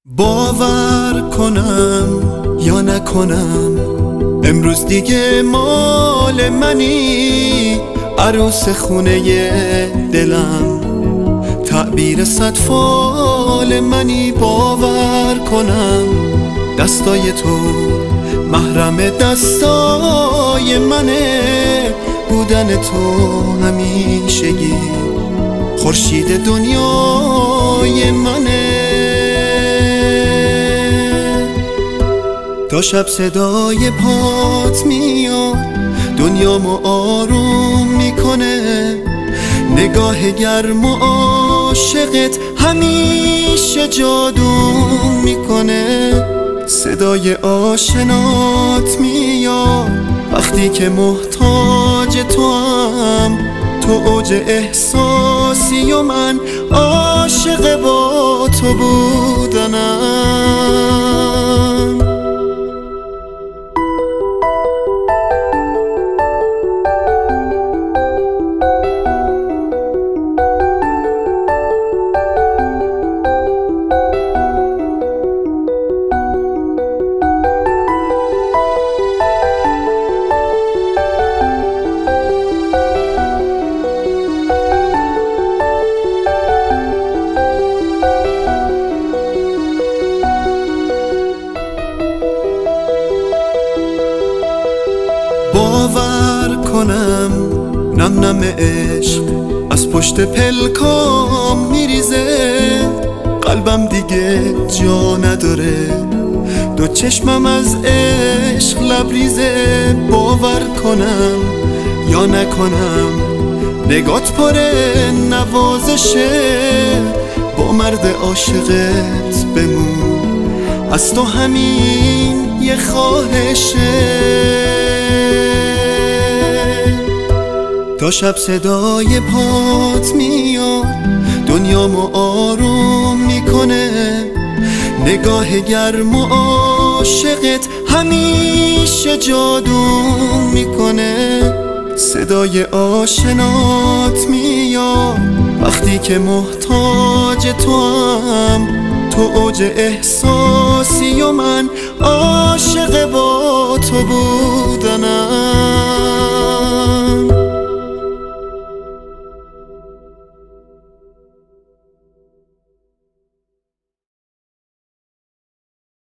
باور کنم یا نکنم امروز دیگه مال منی، عروس خونه دلم، تعبیر صد فال منی. باور کنم دستای تو محرم دستای منه، بودن تو همیشگی خورشید دنیای منه. تا شب صدای پات میاد دنیامو آروم میکنه، نگاه گرم و عاشقت همیشه جادوم میکنه. صدای آشنات میاد وقتی که محتاج تو هم، تو اوج احساسی و من عاشق با تو بودنم. باور کنم نم نم عشق از پشت پلکام میریزه، قلبم دیگه جا نداره، دو چشمم از عشق لبریزه. باور کنم یا نکنم نگات پر نوازشه، با مرد عاشقت بمون، از تو همین یه خواهشه. تا شب صدای پات میاد دنیامو آروم میکنه، نگاه گرم و عاشقت همیشه جادوم میکنه. صدای آشنات میاد وقتی که محتاج تو هم، تو اوج احساسی و من عاشق با تو بودنم.